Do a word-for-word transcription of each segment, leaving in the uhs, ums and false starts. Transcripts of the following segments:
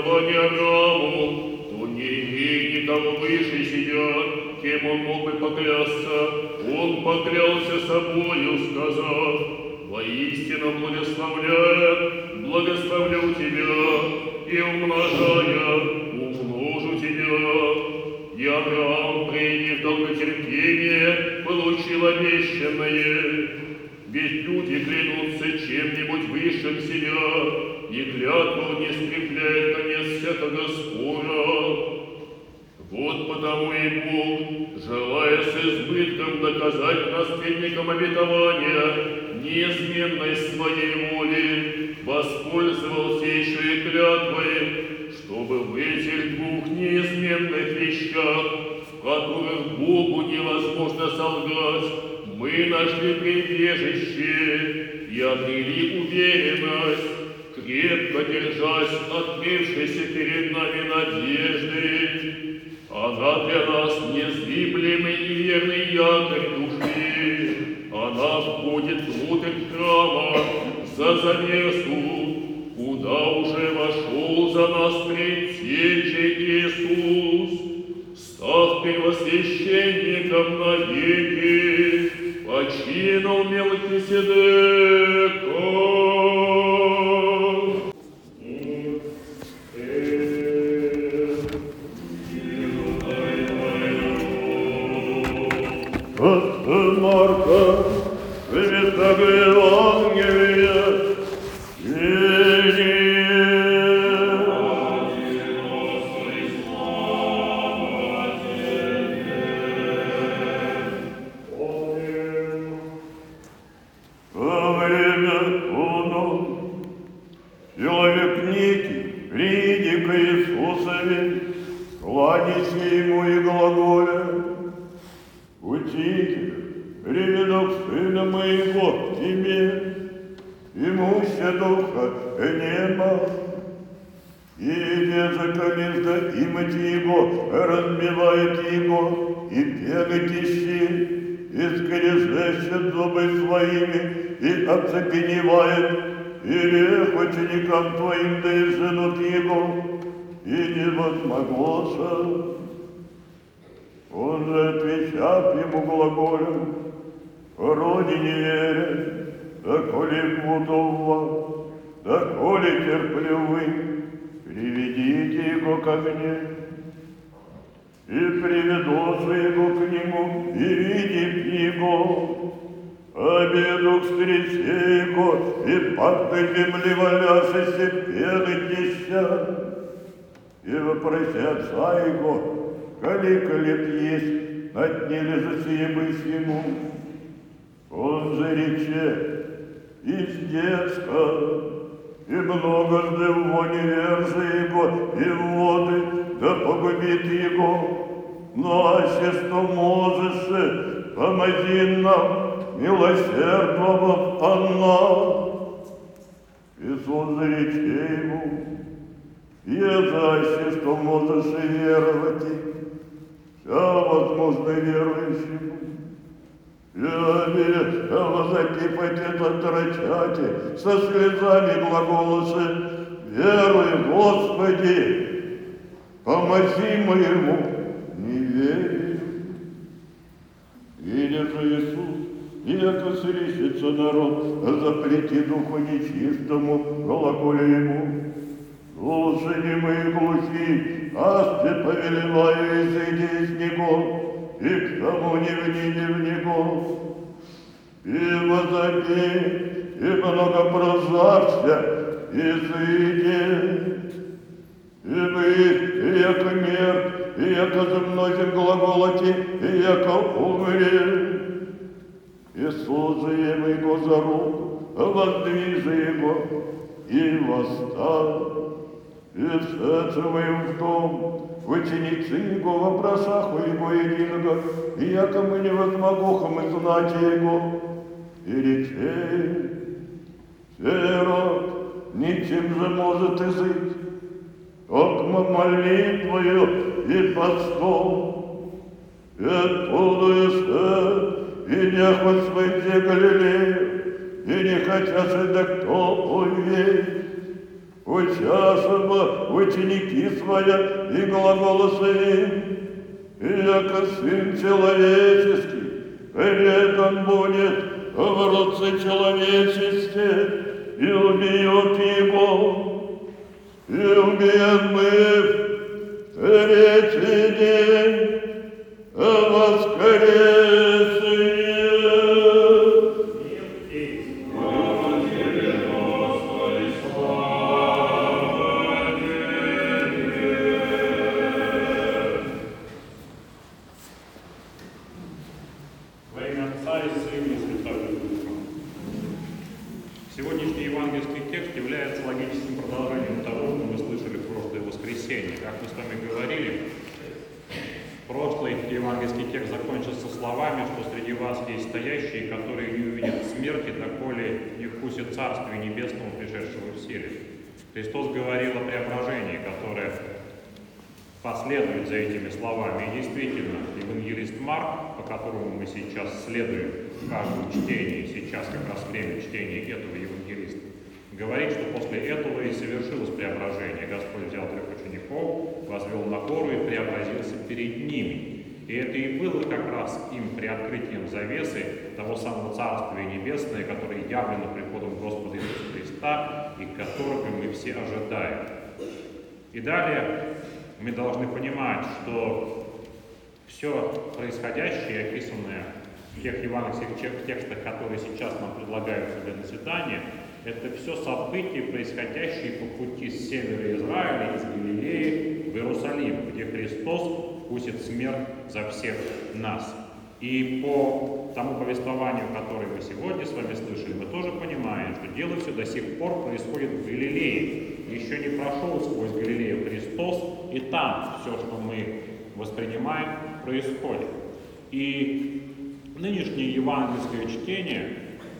пожелание Аврааму, то не имея никого выше сидят, кем он мог бы поклясться. Он поклялся собою, сказав: воистину благословляя, благословлю тебя, и умножая, умножу тебя. И Авраам, приняв долготерпение, получил обещанное. Ведь люди клянутся чем-нибудь высшим себя, и клятву не скрепляет конец всякого спора. Вот потому и Бог, желая с избытком доказать наследникам обетования неизменность своей воли, воспользовался еще и клятвой, чтобы в этих двух неизменных вещах, в которых Богу невозможно солгать, мы нашли прибежище и обрели уверенность, крепко держась открывшейся перед нами надежды. Она для нас незыблемый и верный якорь души. Она входит внутрь храма за завесу, куда уже вошел за нас Предтеча Иисус, став первосвященником навеки, по чину Мелхиседека. От Марка, Святого Евангелия, человек некий, приди к Иисусове, кланяйся ему и глаголя: Учитель, приведу сына моего к тебе, имуща духа нема, и языка имати его разбивает его, и пены тищи, и скрежещет зубы своими, и оцепеневает, и рех ученикам твоим да и женут его, и не возмоглося. Он же, отвечав ему глаголем: роди не веря, доколе мудова, доколе терпливы, приведите его ко мне. И приведутся его к нему, и видит его, обеду к встрече его, и под земли валяшися пены тища, и вопросят отца его: колика лет есть, на дне лежащие быть ему. Он же рече: из детска, и многожды в воне верже его, и в воды, да погубит его. Но аще что можешь, помоги нам, милосердного Анна. Иисус же рече ему: езаще что можешь и веровать, вся возможно верующему. Я верю, закипать это трачате, со слезами глаголосы: веруй, Господи, помоги моему неверию. Видя же Иисус, яко срещется народ, запрети духу нечистому, глаголя ему: слушай, мои глухи, асте повелеваю, изыди из него, и к тому не вни, не в него. И возопи, и много прославься, изыди. И вы, и яко мир, и яко замножен глаголоти, и яко умри. Иисус же его за руку, воздвижи его, и восстал. И всецевым в том, ученицы его вопрошаху его единого, и яко мы не возмогохом узнать его. И речей: сирот, ничем же может изыть, окма молитвою и постом. И оттуда и не хоть свойте Галилею, и не хотя же да кто увидеть. участвовали ученики свои и глаголосы, и яко Сын Человеческий, придет Он будет в родце человечестве, и убьет Его, и убьет мы третий день воскресенье. Во имя Отца и Сына и Святого Духа. Сегодняшний евангельский текст является логическим продолжением того, что мы слышали в прошлое воскресенье. Как мы с вами говорили, прошлый евангельский текст закончился словами, что среди вас есть стоящие, которые не увидят смерти, доколе не вкусят Царствия Небесного, пришедшего в силе. Христос говорил о преображении, которое последует за этими словами. И действительно, евангелист Марк, по которому мы сейчас следуем в каждом чтении, сейчас как раз время чтения этого евангелиста, говорит, что после этого и совершилось преображение. Господь взял трех учеников, возвел на гору и преобразился перед ними. И это и было как раз им приоткрытием завесы того самого Царствия Небесное, которое явлено приходом Господа Иисуса Христа и которого мы все ожидаем. И далее мы должны понимать, что все происходящее, описанное в тех евангельских текстах, которые сейчас нам предлагаются для назидания, это все события, происходящие по пути с севера Израиля, из Галилеи в Иерусалим, где Христос вкусит смерть за всех нас. И по тому повествованию, которое мы сегодня с вами слышали, мы тоже понимаем, что дело все до сих пор происходит в Галилее. Еще не прошел сквозь Галилею Христос, и там все, что мы воспринимаем, происходит. И нынешнее евангельское чтение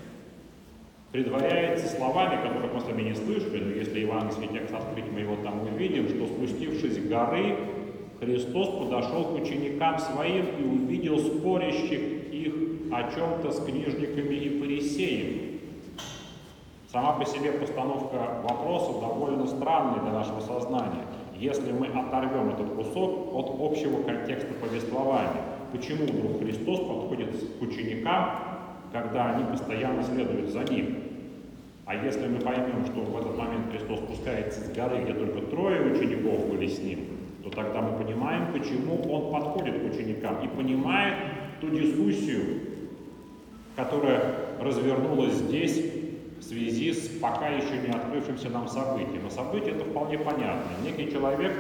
предваряется словами, которых мы с вами не слышали, но если евангельский текст открыть, мы его там увидим, что спустившись с горы, Христос подошел к ученикам своим и увидел спорящих их о чем-то с книжниками и фарисеями. Сама по себе постановка вопроса довольно странная для нашего сознания, если мы оторвем этот кусок от общего контекста повествования. Почему вдруг Христос подходит к ученикам, когда они постоянно следуют за ним? А если мы поймем, что в этот момент Христос спускается с горы, где только трое учеников были с ним, то тогда мы понимаем, почему он подходит к ученикам и понимает ту дискуссию, которая развернулась здесь в связи с пока еще не открывшимся нам событием. А событие это вполне понятно. Некий человек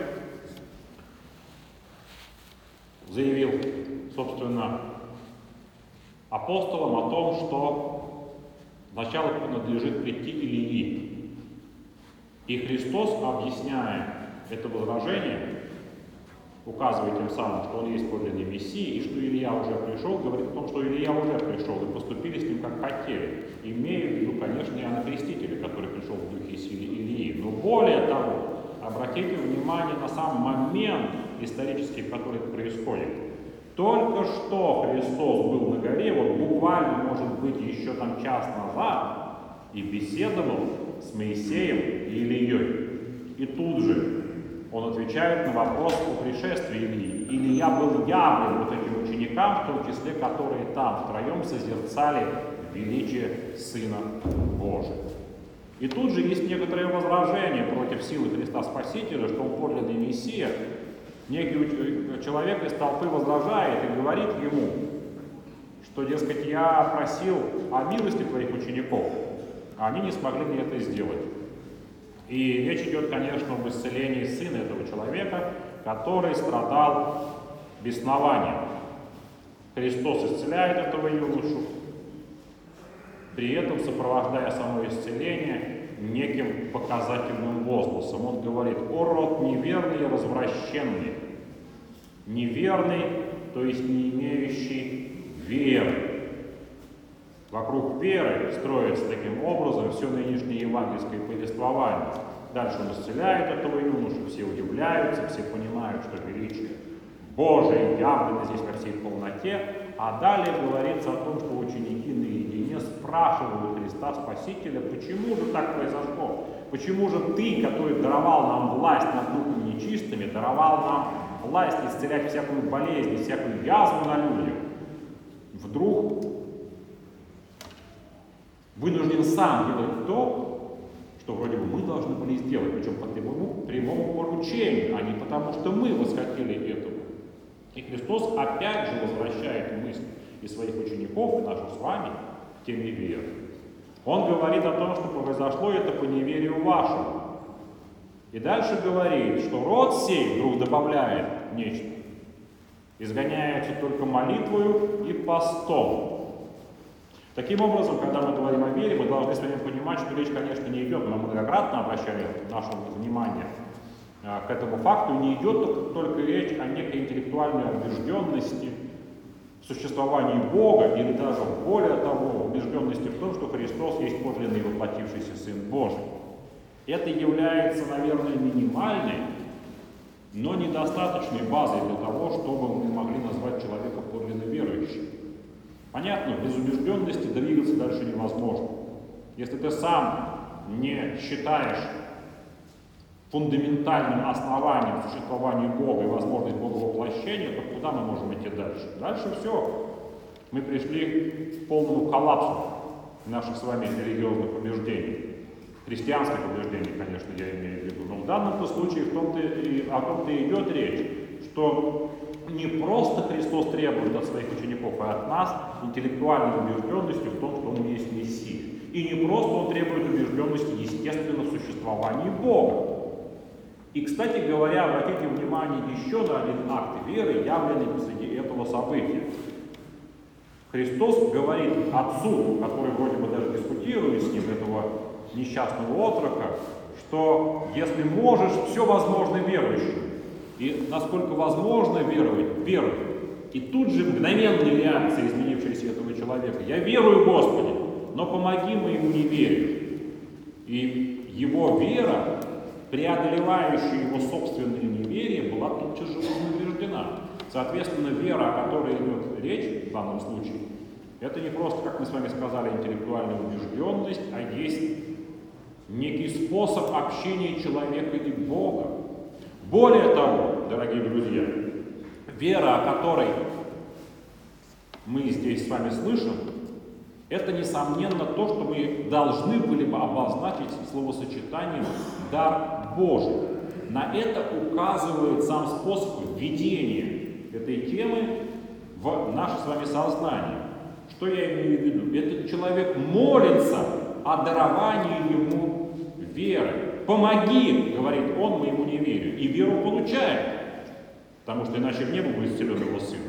заявил, собственно, апостолам о том, что сначала надлежит прийти Илии. И Христос, объясняя это возражение, указывает тем самым, что он есть подлинный Мессия, и что Илья уже пришел, говорит о том, что Илья уже пришел, и поступили с ним как хотели, имея в виду, конечно, Иоанна Крестителя, который пришел в духе и силе Илии. Но более того, обратите внимание на сам момент исторический, в который это происходит. Только что Христос был на горе, вот буквально, может быть, еще там час назад, и беседовал с Моисеем и Илией. И тут же он отвечает на вопрос о пришествии Илии. Илья был явлен вот этим ученикам, в том числе, которые там втроем созерцали величие Сына Божия. И тут же есть некоторое возражение против силы Христа Спасителя, что он подлинный Мессия. Некий человек из толпы возражает и говорит ему, что, дескать, я просил о милости твоих учеников, а они не смогли мне это сделать. И речь идет, конечно, об исцелении сына этого человека, который страдал беснованием. Христос исцеляет этого юношу, при этом сопровождая само исцеление неким показательным возгласом. Он говорит: «О род неверный и развращенный». Неверный, то есть не имеющий веры. Вокруг веры строится таким образом все нынешнее евангельское повествование. Дальше он исцеляет этого юношу, все удивляются, все понимают, что величие Божие явлено здесь во всей полноте. А далее говорится о том, что ученики наедине спрашивают Христа Спасителя, почему же так произошло? почему же ты, который даровал нам власть над духами нечистыми, даровал нам власть исцелять всякую болезнь, всякую язву на людях, вдруг вынужден сам делать то, что вроде бы мы должны были сделать, причем по прямому, прямому поручению, а не потому, что мы восхотели этого. И Христос опять же возвращает мысль и своих учеников, и нашу с вами, к теме веры. Он говорит о том, что произошло это по неверию вашему. И дальше говорит, что род сей вдруг добавляет нечто. Изгоняется только молитвою и постом. Таким образом, когда мы говорим о вере, мы должны с вами понимать, что речь, конечно, не идет, мы многократно обращали наше внимание к этому факту, не идет только речь о некой интеллектуальной убежденности в существовании Бога, или даже более того, убежденности в том, что Христос есть подлинный воплотившийся Сын Божий. Это является, наверное, минимальной, но недостаточной базой для того, чтобы мы могли назвать человека подлинно верующим. Понятно, без убежденности двигаться дальше невозможно. Если ты сам не считаешь фундаментальным основанием существования Бога и возможность Боговоплощения, то куда мы можем идти дальше? Дальше все. Мы пришли к полному коллапсу наших с вами религиозных убеждений. Христианских убеждений, конечно, я имею в виду. Но в данном случае в том-то и, о том-то и идет речь, что не просто Христос требует от своих учеников и от нас интеллектуальной убежденности в том, что Он есть Мессия. И не просто Он требует убежденности, естественно, в существовании Бога. И, кстати говоря, обратите внимание еще на один акт веры, явленный посреди этого события. Христос говорит отцу, который вроде бы даже дискутирует с ним, этого несчастного отрока, что если можешь, все возможно верующим. И насколько возможно веровать, веруй. И тут же мгновенная реакция, изменившаяся этого человека. Я верую, Господи, но помоги моему неверию. И его вера, преодолевающая его собственное неверие, была тут же вознаграждена. Соответственно, вера, о которой идет речь в данном случае, это не просто, как мы с вами сказали, интеллектуальная убежденность, а есть некий способ общения человека и Бога. Более того, дорогие друзья, вера, о которой мы здесь с вами слышим, это, несомненно, то, что мы должны были бы обозначить словосочетанием «дар Божий». На это указывает сам способ введения этой темы в наше с вами сознание. Что я имею в виду? Этот человек молится о даровании ему веры. «Помоги, — говорит он, — моему неверию». И веру получает, потому что иначе в небо будет исцелен его сын.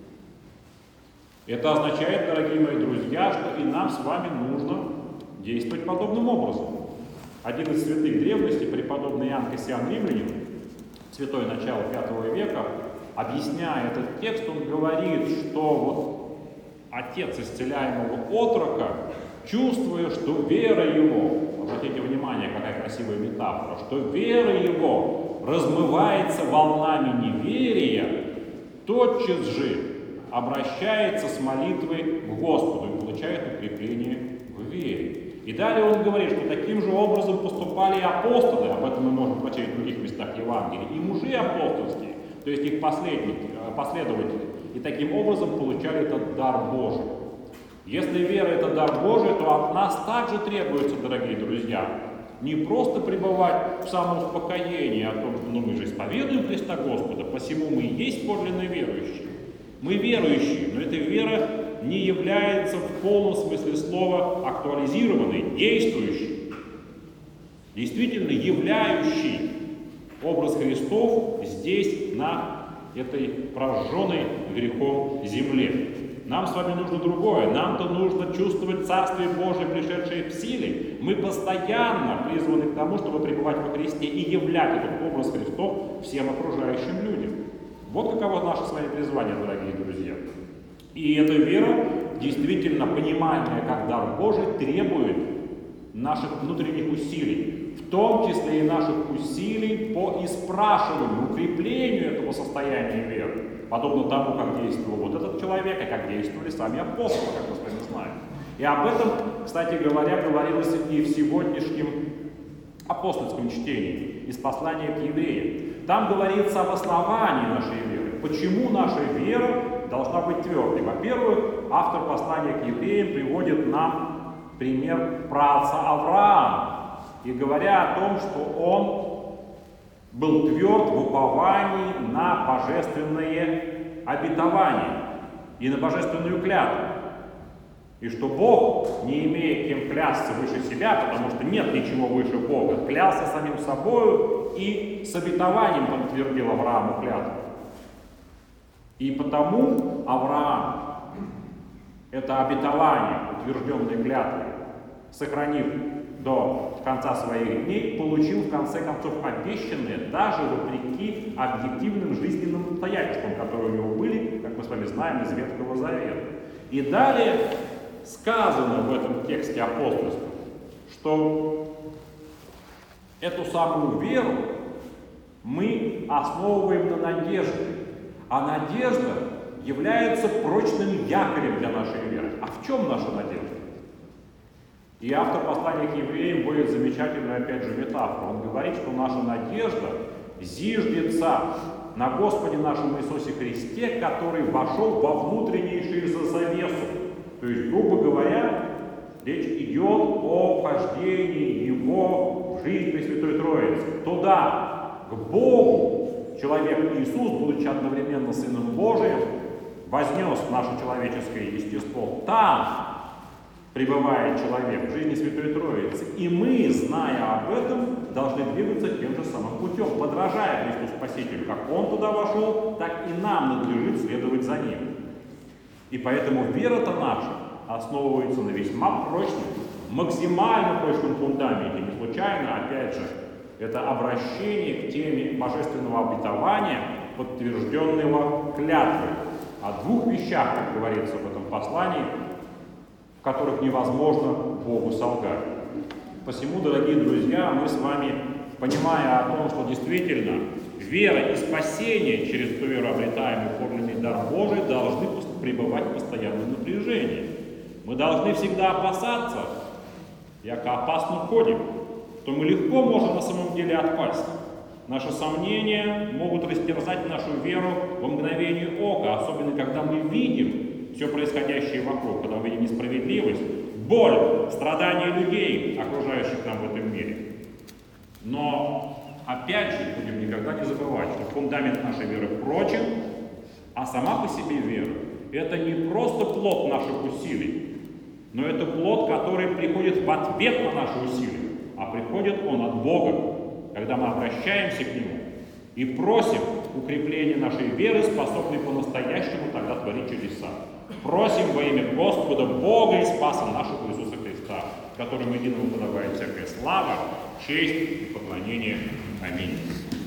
Это означает, дорогие мои друзья, что и нам с вами нужно действовать подобным образом. Один из святых древности, преподобный Иоанн Кассиан Римлянин, святой начала пятого века, объясняя этот текст, он говорит, что вот отец исцеляемого отрока, чувствуя, что вера его, обратите внимание, какая красивая метафора, что вера его размывается волнами неверия, тотчас же обращается с молитвой к Господу и получает укрепление в вере. И далее он говорит, что таким же образом поступали и апостолы, об этом мы можем прочесть в других местах Евангелия, и мужи апостольские, то есть их последники, последователи, и таким образом получали этот дар Божий. Если вера — это дар Божий, то от нас также требуется, дорогие друзья, не просто пребывать в самоуспокоении о том, что ну, мы же исповедуем Христа Господа, посему мы и есть подлинно верующие. Мы верующие, но эта вера не является в полном смысле слова актуализированной, действующей, действительно являющей образ Христов здесь, на этой прожженной грехом земле. Нам с вами нужно другое. Нам-то нужно чувствовать Царствие Божие, пришедшее в силе. Мы постоянно призваны к тому, чтобы пребывать во Христе и являть этот образ Христов всем окружающим людям. Вот каково наше с вами призвание, дорогие друзья. И эта вера, действительно понимаемая как дар Божий, требует наших внутренних усилий, в том числе и наших усилий по испрашиванию, укреплению этого состояния веры, подобно тому, как действовал вот этот человек, и как действовали сами апостолы, как мы с вами знаем. И об этом, кстати говоря, говорилось и в сегодняшнем апостольском чтении, из послания к евреям. Там говорится об основании нашей веры. Почему наша вера должна быть твердой? Во-первых, автор послания к евреям приводит нам пример праотца Авраама, и говоря о том, что он был тверд в уповании на божественные обетования и на божественную клятву. И что Бог, не имея кем клясться выше себя, потому что нет ничего выше Бога, клялся самим собою и с обетованием подтвердил Аврааму клятву. И потому Авраам это обетование, утвержденное клятвой, сохранив до конца своих дней, получил в конце концов обещанное, даже вопреки объективным жизненным обстоятельствам, которые у него были, как мы с вами знаем, из Ветхого Завета. И далее сказано в этом тексте апостольском, что эту самую веру мы основываем на надежде, а надежда является прочным якорем для нашей веры. А в чем наша надежда? И автор послания к евреям будет замечательную, опять же, метафору. Он говорит, что наша надежда зиждется на Господе нашем Иисусе Христе, который вошел во внутреннейшую завесу. То есть, грубо говоря, речь идет о вхождении Его в жизнь Пресвятой Троицы. Туда, к Богу, человек Иисус, будучи одновременно Сыном Божиим, вознес наше человеческое естество. Там пребывает человек в жизни Святой Троицы. И мы, зная об этом, должны двигаться тем же самым путем, подражая Христу Спасителю. Как Он туда вошел, так и нам надлежит следовать за Ним. И поэтому вера-то наша основывается на весьма прочном, максимально прочном фундаменте. Не случайно, опять же, это обращение к теме божественного обетования, подтвержденного клятвой. О двух вещах, как говорится в этом послании, в которых невозможно Богу солгать. Посему, дорогие друзья, мы с вами, понимая о том, что действительно вера и спасение через эту веру, обретаемый подлинный дар Божий, должны пребывать в постоянном напряжении. Мы должны всегда опасаться, яко опасно ходим, то мы легко можем на самом деле отпасть. Наши сомнения могут растерзать нашу веру во мгновение ока, особенно когда мы видим все происходящее вокруг, когда мы видим несправедливость, боль, страдания людей, окружающих нам в этом мире. Но опять же, будем никогда не забывать, что фундамент нашей веры прочен, а сама по себе вера – это не просто плод наших усилий, но это плод, который приходит в ответ на наши усилия, а приходит он от Бога, когда мы обращаемся к Нему и просим укрепления нашей веры, способной по-настоящему тогда творить чудеса. Просим во имя Господа Бога и Спаса нашего Иисуса Христа, которому единому подобает всякая слава, честь и поклонение. Аминь.